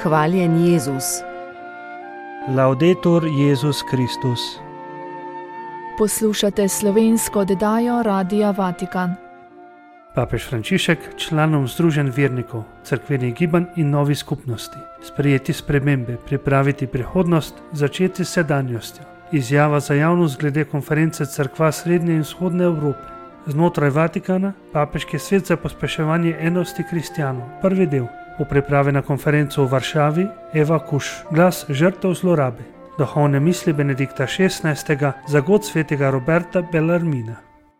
Hvaljen Jezus. Laudetur Jezus Kristus. Poslušate slovensko oddajo Radia Vatikan. Papež Frančišek članom Združenj vernikov, cerkvenih gibanj in novih skupnosti sprejeti spremembe, pripraviti prihodnost, začeti s sedanjostjo. Izjava za javnost glede konference cerkva Srednje in Vzhodne Evrope. Znotraj Vatikana papeški svet za pospeševanje enosti kristjanov. Prvi del. V pripravi na konferenco v Varšavi Eva Kuš, glas žrtev zlorabe. Duhovne misli Benedikta XVI. Za god svetega Roberta Bellarmina.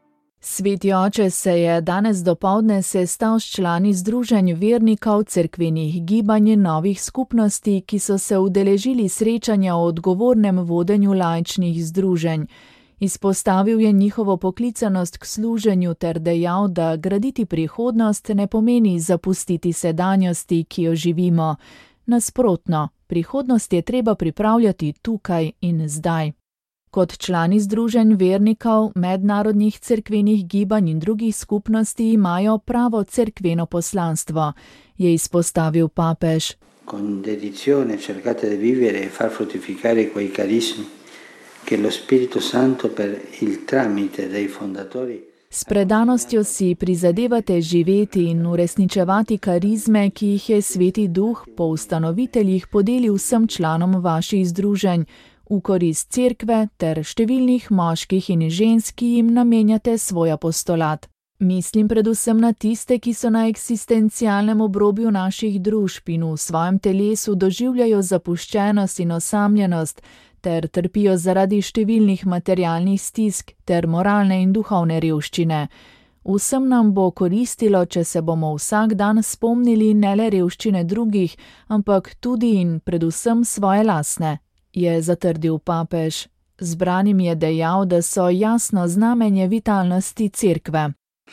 Sveti oče se je danes dopoldne sestal s člani Združenj vernikov, cerkvenih gibanj in novih skupnosti, ki so se udeležili srečanja o odgovornem vodenju laičnih združenj. Izpostavil je njihovo poklicanost k služenju ter dejal, da graditi prihodnost ne pomeni zapustiti sedanjosti, ki jo živimo. Nasprotno, prihodnost je treba pripravljati tukaj in zdaj. Kot člani Združenj vernikov, mednarodnih cerkvenih gibanj in drugih skupnosti imajo pravo cerkveno poslanstvo, je izpostavil papež. Con dedizione cercate di vivere e far fruttificare quei carismi che lo Spirito Santo per il tramite dei fondatori. S predanostjo si prizadevate živeti in uresničevati karizme, ki jih je Sveti Duh po ustanoviteljih podelil vsem članom vaših združenj, v korist cerkve ter številnih moških in žensk, ki jim namenjate svoj apostolat. Mislim predvsem na tiste, ki so na eksistencialnem obrobju naših družb in v svojem telesu doživljajo zapuščenost in osamljenost ter trpijo zaradi številnih materialnih stisk ter moralne in duhovne revščine. Vsem nam bo koristilo, če se bomo vsak dan spomnili ne le revščine drugih, ampak tudi in predvsem svoje lastne, je zatrdil papež. Zbranim je dejal, da so jasno znamenje vitalnosti cerkve.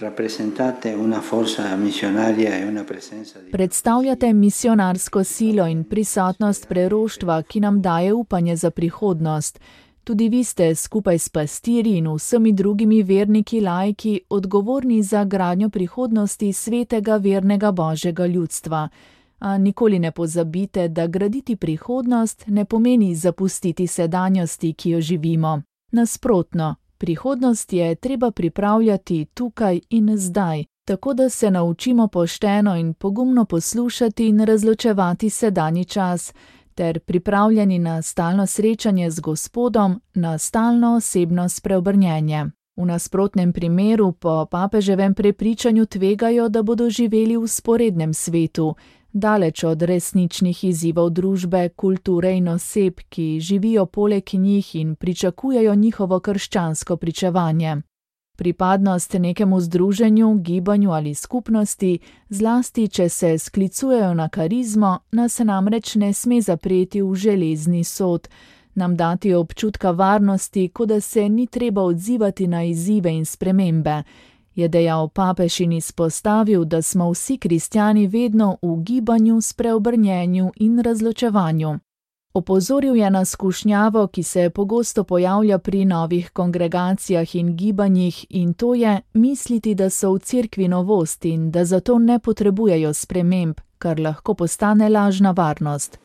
Predstavljate misionarsko silo in prisotnost preroštva, ki nam daje upanje za prihodnost. Tudi vi ste skupaj s pastirji in vsemi drugimi verniki laiki odgovorni za gradnjo prihodnosti svetega vernega Božjega ljudstva. A nikoli ne pozabite, da graditi prihodnost ne pomeni zapustiti sedanjosti, ki jo živimo. Nasprotno, prihodnost je treba pripravljati tukaj in zdaj, tako da se naučimo pošteno in pogumno poslušati in razločevati sedanji čas, ter pripravljeni na stalno srečanje z Gospodom, na stalno osebno spreobrnjenje. V nasprotnem primeru po papeževem prepričanju tvegajo, da bodo živeli v vzporednem svetu, daleč od resničnih izzivov družbe, kulture in oseb, ki živijo poleg njih in pričakujejo njihovo krščansko pričevanje. Pripadnost nekemu združenju, gibanju ali skupnosti, zlasti če se sklicujejo na karizmo, nas namreč ne sme zapreti v železni sod, nam dati občutka varnosti, kot da se ni treba odzivati na izzive in spremembe, je dejal papež in izpostavil, da smo vsi kristjani vedno v gibanju, spreobrnjenju in razločevanju. Opozoril je na skušnjavo, ki se pogosto pojavlja pri novih kongregacijah in gibanjih, in to je misliti, da so v cerkvi novosti in da zato ne potrebujejo sprememb, kar lahko postane lažna varnost.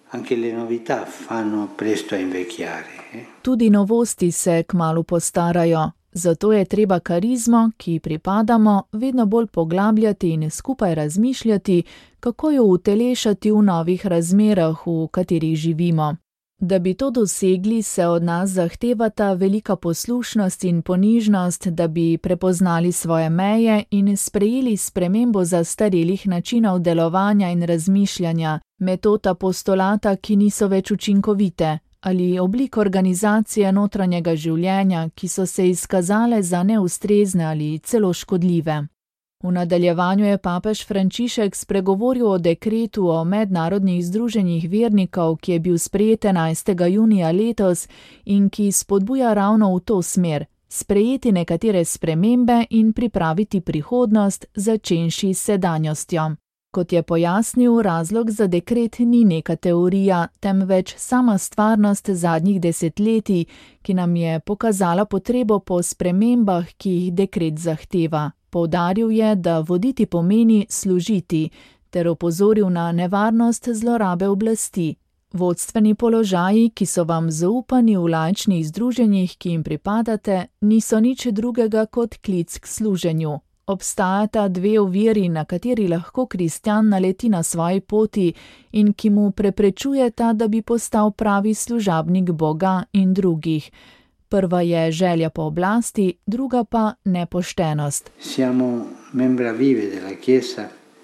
Tudi novosti se kmalu postarajo. Zato je treba karizmo, ki pripadamo, vedno bolj poglabljati in skupaj razmišljati, kako jo utelešati v novih razmerah, v katerih živimo. Da bi to dosegli, se od nas zahtevata velika poslušnost in ponižnost, da bi prepoznali svoje meje in sprejeli spremembo zastarelih načinov delovanja in razmišljanja, metod apostolata, ki niso več učinkovite, ali oblik organizacije notranjega življenja, ki so se izkazale za neustrezne ali celo škodljive. V nadaljevanju je papež Frančišek spregovoril o dekretu o mednarodnih združenjih vernikov, ki je bil sprejet 11. junija letos in ki spodbuja ravno v to smer, sprejeti nekatere spremembe in pripraviti prihodnost, začenši s sedanjostjo. Kot je pojasnil, razlog za dekret ni neka teorija, temveč sama stvarnost zadnjih desetletij, ki nam je pokazala potrebo po spremembah, ki jih dekret zahteva. Poudaril je, da voditi pomeni služiti, ter opozoril na nevarnost zlorabe oblasti. Vodstveni položaji, ki so vam zaupani v laičnih združenjih, ki jim pripadate, niso nič drugega kot klic k služenju. Obstajata dve oviri, na kateri lahko kristjan naleti na svoji poti in ki mu preprečujeta, da bi postal pravi služabnik Boga in drugih. Prva je želja po oblasti, druga pa nepoštenost. Siamo membra vive della Chiesa.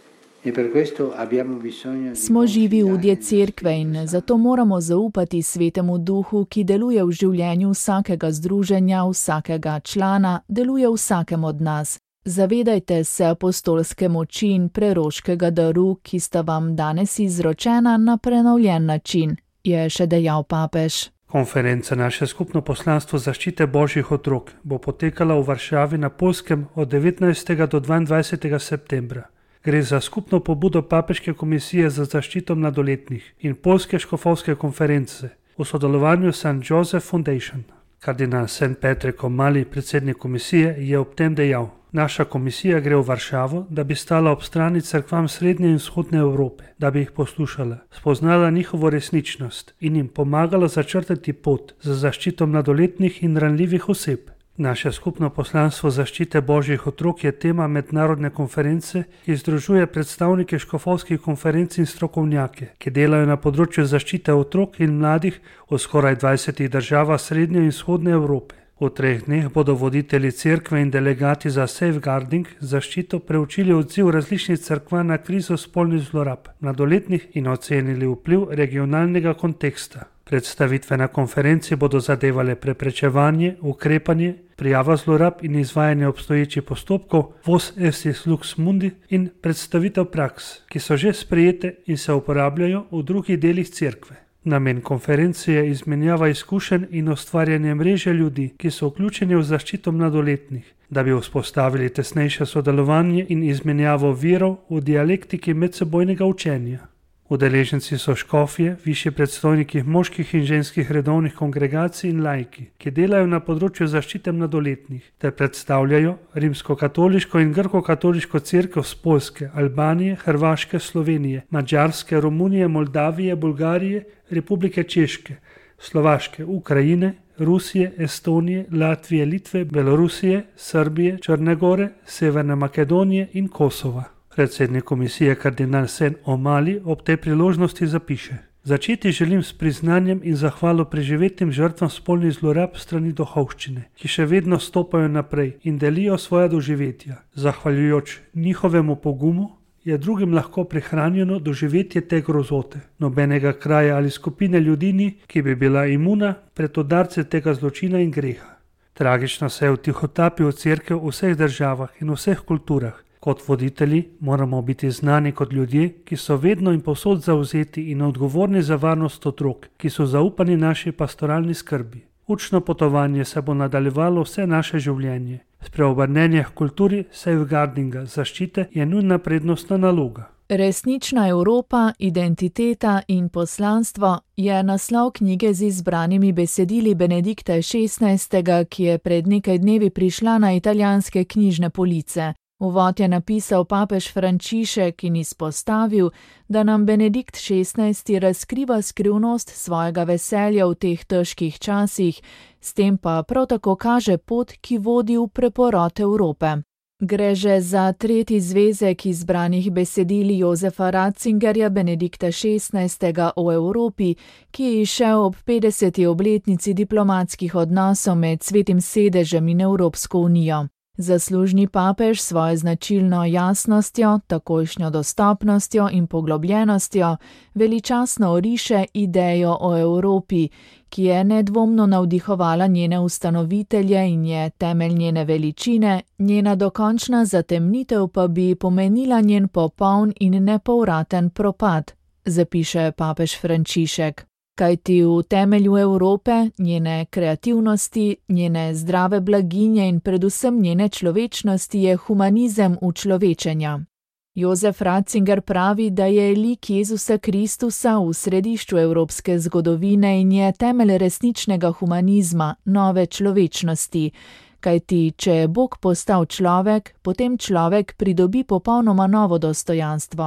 Smo živi udje cerkve in zato moramo zaupati Svetemu Duhu, ki deluje v življenju vsakega združenja, vsakega člana, deluje v vsakem od nas. Zavedajte se apostolske moči in preroškega daru, ki sta vam danes izročena na prenovljen način, je še dejal papež. Konferenca Naše skupno poslanstvo zaščite božjih otrok bo potekala v Varšavi na Poljskem od 19. do 22. septembra. Gre za skupno pobudo Papeške komisije za zaščito mladoletnih in Poljske škofovske konference v sodelovanju St. Joseph Foundation. Kardinal St. Patrick O'Malley, predsednik komisije, je ob tem dejal: Naša komisija gre v Varšavo, da bi stala ob strani cerkvam Srednje in Vzhodne Evrope, da bi jih poslušala, spoznala njihovo resničnost in jim pomagala začrtati pot za zaščito mladoletnih in ranljivih oseb. Naše skupno poslanstvo zaščite božjih otrok je tema mednarodne konference, ki združuje predstavnike škofovskih konferenc in strokovnjake, ki delajo na področju zaščite otrok in mladih v skoraj 20 državah Srednje in Vzhodne Evrope. V 3 dneh bodo voditelji cerkve in delegati za safeguarding zaščito preučili odziv različnih cerkva na krizo spolnih zlorab mladoletnih in ocenili vpliv regionalnega konteksta. Predstavitve na konferenci bodo zadevale preprečevanje, ukrepanje, prijava zlorab in izvajanje obstoječih postopkov, vos estis lux mundi in predstavitev praks, ki so že sprejete in se uporabljajo v drugih delih cerkve. Namen konference je izmenjava izkušenj in ustvarjanje mreže ljudi, ki so vključeni v zaščito mladoletnih, da bi vzpostavili tesnejše sodelovanje in izmenjavo virov v dialektiki medsebojnega učenja. Udeleženci so škofje, višji predstojniki moških in ženskih redovnih kongregacij in laiki, ki delajo na področju zaščite mladoletnih, ter predstavljajo rimskokatoliško in grkokatoliško cerkev z Poljske, Albanije, Hrvaške, Slovenije, Madžarske, Romunije, Moldavije, Bolgarije, Republike Češke, Slovaške, Ukrajine, Rusije, Estonije, Latvije, Litve, Belorusije, Srbije, Črne Gore, Severne Makedonije in Kosova. Predsednik komisije kardinal St. O'Malley ob tej priložnosti zapiše: Začeti želim s priznanjem in zahvalo preživetim žrtvam spolnih zlorab strani duhovščine, ki še vedno stopajo naprej in delijo svoja doživetja. Zahvaljujoč njihovemu pogumu je drugim lahko prihranjeno doživetje te grozote. Nobenega kraja ali skupine ljudi ni, ki bi bila imuna pred udarce tega zločina in greha. Tragično se je vtihotapil cerkev v vseh državah in vseh kulturah. Kot voditelji moramo biti znani kot ljudje, ki so vedno in povsod zavzeti in odgovorni za varnost otrok, ki so zaupani naši pastoralni skrbi. Učno potovanje se bo nadaljevalo vse naše življenje. Spreobrnenje k kulturi safeguardinga, zaščite, je nujna prednostna naloga. Resnična Evropa, identiteta in poslanstvo je naslov knjige z izbranimi besedili Benedikta XVI., ki je pred nekaj dnevi prišla na italijanske knjižne police. Uvod je napisal papež Frančišek in izpostavil, da nam Benedikt XVI. Razkriva skrivnost svojega veselja v teh težkih časih, s tem pa prav tako kaže pot, ki vodi v preporod Evrope. Gre že za 3. zvezek izbranih besedil Josefa Ratzingerja Benedikta XVI. O Evropi, ki je izšel ob 50. obletnici diplomatskih odnosov med Svetim sedežem in Evropsko unijo. Zaslužni papež svojo značilno jasnostjo, takojšnjo dostopnostjo in poglobljenostjo veličastno oriše idejo o Evropi, ki je nedvomno navdihovala njene ustanovitelje in je temelj njene veličine, njena dokončna zatemnitev pa bi pomenila njen popoln in nepovraten propad, zapiše papež Frančišek. Kajti v temelju Evrope, njene kreativnosti, njene zdrave blaginje in predvsem njene človečnosti je humanizem učlovečenja. Jozef Ratzinger pravi, da je lik Jezusa Kristusa v središču evropske zgodovine in je temelj resničnega humanizma, nove človečnosti. Kajti, če je Bog postal človek, potem človek pridobi popolnoma novo dostojanstvo.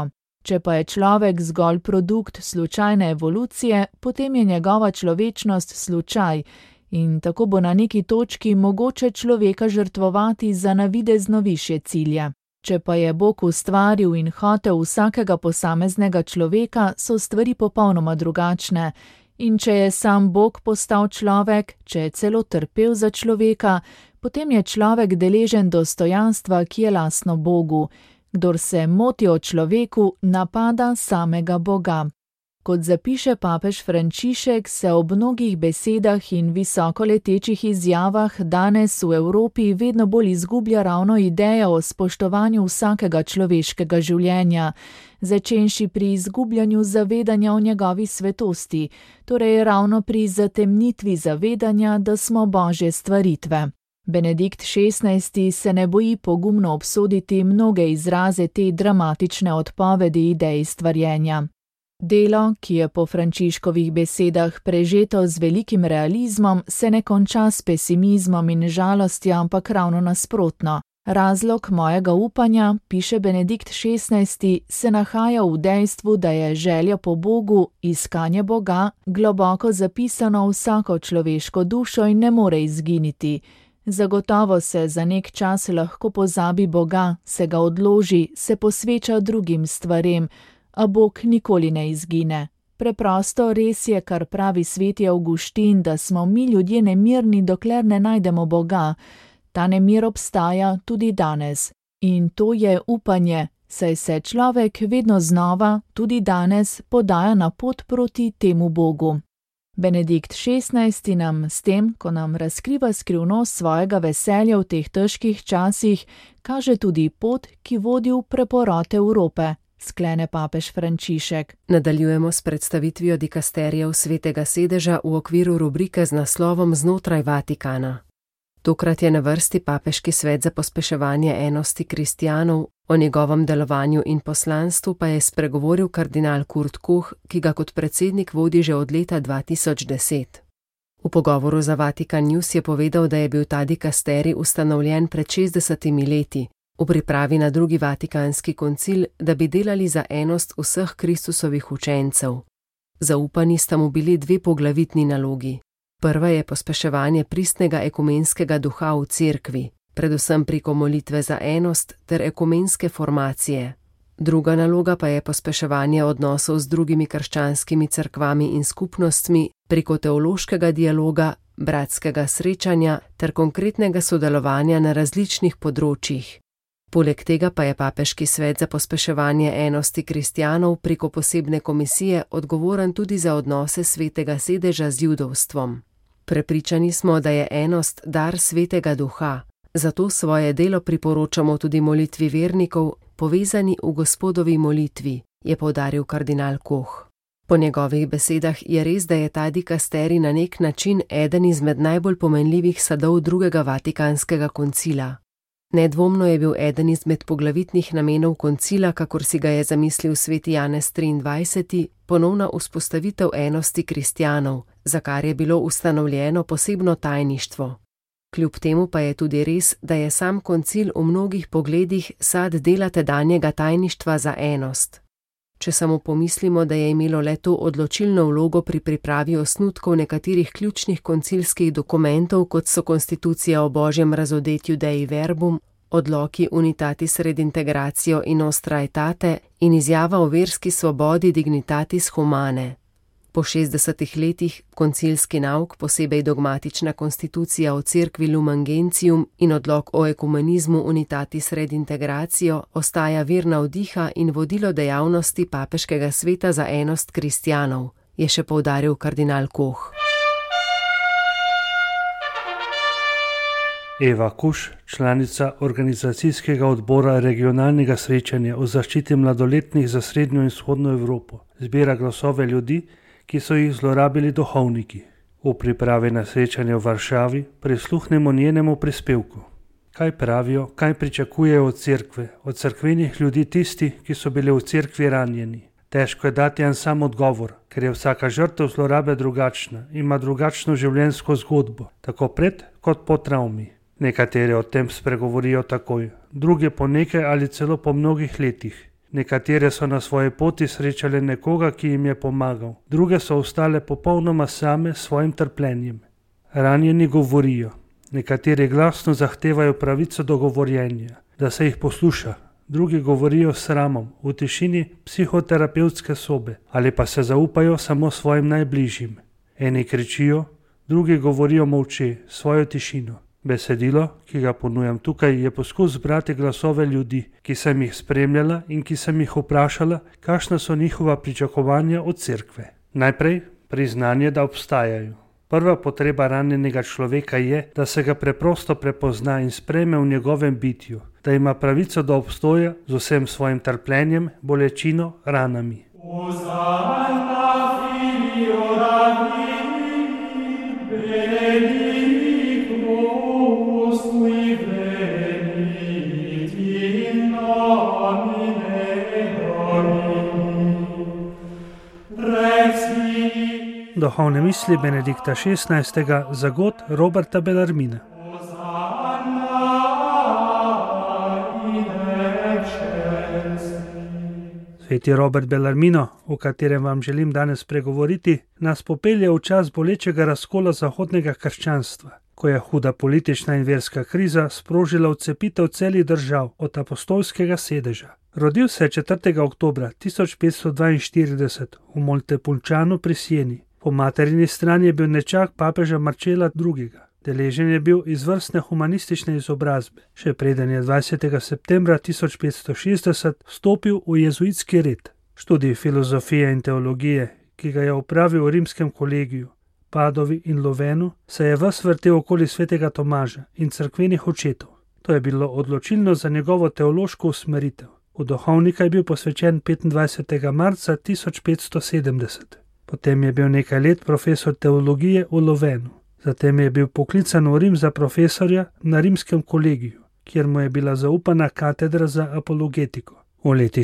Če pa je človek zgolj produkt slučajne evolucije, potem je njegova človečnost slučaj in tako bo na neki točki mogoče človeka žrtvovati za navidezno višje cilje. Če pa je Bog ustvaril in hotel vsakega posameznega človeka, so stvari popolnoma drugačne. In če je sam Bog postal človek, če je celo trpel za človeka, potem je človek deležen dostojanstva, ki je lastno Bogu. Kdor se moti o človeku, napada samega Boga. Kot zapiše papež Frančišek, se ob mnogih besedah in visokoletečih izjavah danes v Evropi vedno bolj izgublja ravno ideja o spoštovanju vsakega človeškega življenja, začenši pri izgubljanju zavedanja o njegovi svetosti, torej ravno pri zatemnitvi zavedanja, da smo Božje stvaritve. Benedikt XVI se ne boji pogumno obsoditi mnoge izraze te dramatične odpovedi idej stvarjenja. Delo, ki je po Frančiškovih besedah prežeto z velikim realizmom, se ne konča s pesimizmom in žalostjo, ampak ravno nasprotno. Razlog mojega upanja, piše Benedikt XVI, se nahaja v dejstvu, da je želja po Bogu, iskanje Boga, globoko zapisano v vsako človeško dušo in ne more izginiti. Zagotovo se za nek čas lahko pozabi Boga, se ga odloži, se posveča drugim stvarem, a Bog nikoli ne izgine. Preprosto res je, kar pravi sveti Avguštin, da smo mi ljudje nemirni, dokler ne najdemo Boga. Ta nemir obstaja tudi danes. In to je upanje, saj se človek vedno znova, tudi danes, podaja na pot proti temu Bogu. Benedikt XVI nam s tem, ko nam razkriva skrivnost svojega veselja v teh težkih časih, kaže tudi pot, ki vodi v preporod Evrope, sklene papež Frančišek. Nadaljujemo s predstavitvijo dikasterijev Svetega sedeža v okviru rubrike z naslovom Znotraj Vatikana. Tokrat je na vrsti papeški svet za pospeševanje enosti kristjanov, o njegovem delovanju in poslanstvu pa je spregovoril kardinal Kurt Koch, ki ga kot predsednik vodi že od leta 2010. V pogovoru za Vatikan News je povedal, da je bil ta dikasterij ustanovljen pred 60 leti, v pripravi na drugi vatikanski koncil, da bi delali za enost vseh Kristusovih učencev. Zaupani sta mu bili dve poglavitni nalogi. Prva je pospeševanje pristnega ekumenskega duha v cerkvi, predvsem preko molitve za enost ter ekumenske formacije. Druga naloga pa je pospeševanje odnosov z drugimi krščanskimi cerkvami in skupnostmi preko teološkega dialoga, bratskega srečanja ter konkretnega sodelovanja na različnih področjih. Poleg tega pa je papeški svet za pospeševanje enosti kristjanov preko posebne komisije odgovoren tudi za odnose Svetega sedeža z judovstvom. Prepričani smo, da je enost dar Svetega duha, zato svoje delo priporočamo tudi molitvi vernikov, povezani v Gospodovi molitvi, je poudaril kardinal Koch. Po njegovih besedah je res, da je ta dikasterij na nek način eden izmed najbolj pomenljivih sadov drugega vatikanskega koncila. Nedvomno je bil eden izmed poglavitnih namenov koncila, kakor si ga je zamislil sveti Janez 23, ponovna vzpostavitev enosti kristjanov, za kar je bilo ustanovljeno posebno tajništvo. Kljub temu pa je tudi res, da je sam koncil v mnogih pogledih sad dela tedanjega tajništva za enost. Če samo pomislimo, da je imelo le to odločilno vlogo pri pripravi osnutkov nekaterih ključnih koncilskih dokumentov, kot so konstitucija o Božjem razodetju Dei Verbum, odloki Unitatis Redintegratio in Nostra Aetate in izjava o verski svobodi Dignitatis Humanae. Po 60 letih koncilski nauk, posebej dogmatična konstitucija o cerkvi Lumen Gentium in odlok o ekumenizmu Unitatis Redintegratio ostaja vir navdiha in vodilo dejavnosti papeškega sveta za enost kristjanov, je še poudaril kardinal Koch. Eva Kuš, članica organizacijskega odbora regionalnega srečanja o zaščiti mladoletnih za srednjo in vzhodno Evropo, zbira glasove ljudi, ki so jih zlorabili duhovniki. V pripravi na srečanje v Varšavi prisluhnemo njenemu prispevku. Kaj pravijo, kaj pričakujejo od cerkve, od cerkvenih ljudi tisti, ki so bili v cerkvi ranjeni? Težko je dati en sam odgovor, ker je vsaka žrtev zlorabe drugačna, ima drugačno življenjsko zgodbo, tako pred kot po travmi. Nekateri o tem spregovorijo takoj, druge po nekaj ali celo po mnogih letih. Nekatere so na svoji poti srečale nekoga, ki jim je pomagal, druge so ostale popolnoma same s svojim trpljenjem. Ranjeni govorijo, nekateri glasno zahtevajo pravico do govorjenja, da se jih posluša, drugi govorijo s sramom v tišini psihoterapevtske sobe ali pa se zaupajo samo svojim najbližjim. Eni kričijo, drugi govorijo molče svojo tišino. Besedilo, ki ga ponujam tukaj, je poskus zbrati glasove ljudi, ki sem jih spremljala in ki sem jih vprašala, kakšna so njihova pričakovanja od cerkve. Najprej priznanje, da obstajajo. Prva potreba ranjenega človeka je, da se ga preprosto prepozna in sprejme v njegovem bitju, da ima pravico do obstoja z vsem svojim trpljenjem, bolečino, ranami. Duhovne misli Benedikta XVI. Za god Roberta Bellarmina. Sveti Robert Bellarmino, o katerem vam želim danes pregovoriti, nas popelje v čas bolečega razkola zahodnega krščanstva, ko je huda politična in verska kriza sprožila odcepitev celih držav od apostolskega sedeža. Rodil se je 4. oktobra 1542 v Montepulcianu pri Sieni. Po materini strani je bil nečak papeža Marcela II. Deležen je bil izvrstne humanistične izobrazbe, še preden je 20. septembra 1560 vstopil v jezuitski red. Študij filozofije in teologije, ki ga je opravil v rimskem kolegiju, Padovi in Lovenu, se je ves vrtel okoli svetega Tomaža in cerkvenih očetov. To je bilo odločilno za njegovo teološko usmeritev. V duhovnika je bil posvečen 25. marca 1570. Potem je bil nekaj let profesor teologije v Lovenu. Zatem je bil poklican v Rim za profesorja na rimskem kolegiju, kjer mu je bila zaupana katedra za apologetiko. V letih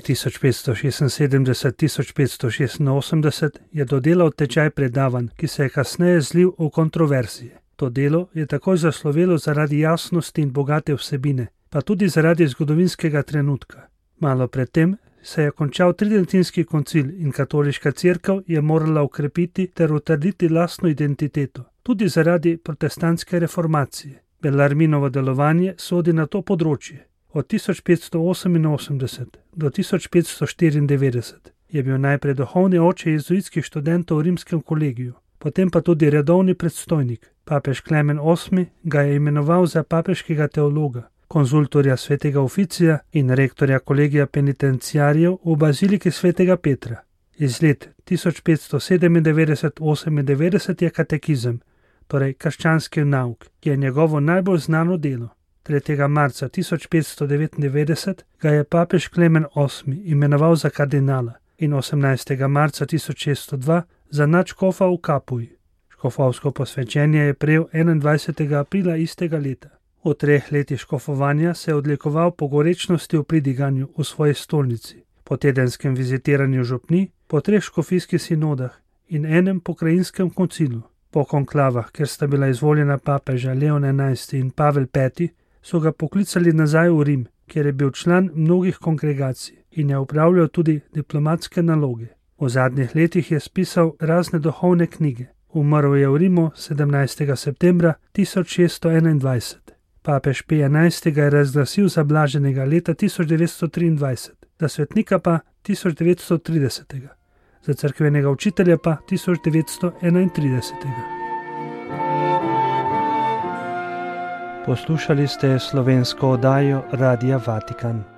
1576-1586 je dodelal tečaj predavanj, ki se je kasneje zlil v kontroverzije. To delo je takoj zaslovelo zaradi jasnosti in bogate vsebine, pa tudi zaradi zgodovinskega trenutka. Malo predtem se je končal tridentinski koncil in katoliška cerkev je morala ukrepiti ter utrditi lastno identiteto, tudi zaradi protestantske reformacije. Bellarminovo delovanje sodi na to področje. Od 1588 do 1594 je bil najprej duhovni oče jezuitskih študentov v rimskem kolegiju, potem pa tudi redovni predstojnik. Papež Klemen VIII. Ga je imenoval za papeškega teologa, konzultorja svetega Oficija in rektorja kolegija penitenciarjev v baziliki svetega Petra. Iz let 1597-98 je katekizem, torej krščanski nauk, ki je njegovo najbolj znano delo. 3. marca 1599 ga je papež Klemen VIII. Imenoval za kardinala in 18. marca 1602 za nadškofa v Kapuji. Škofovsko posvečenje je prejel 21. aprila istega leta. V 3 letih škofovanja se je odlikoval po gorečnosti v pridiganju v svoji stolnici, po tedenskem vizitiranju župni, po 3 škofijskih sinodah in enem pokrajinskem koncilu. Po konklavah, kjer sta bila izvoljena papeža Leon XI. In Pavel V., so ga poklicali nazaj v Rim, kjer je bil član mnogih kongregacij in je upravljal tudi diplomatske naloge. V zadnjih letih je spisal razne duhovne knjige. Umrl je v Rimu 17. septembra 1621. Papež Pij XI. Ga je razglasil za blaženega leta 1923, za svetnika pa 1930. Za cerkvenega učitelja pa 1931. Poslušali ste slovensko oddajo Radia Vatikan.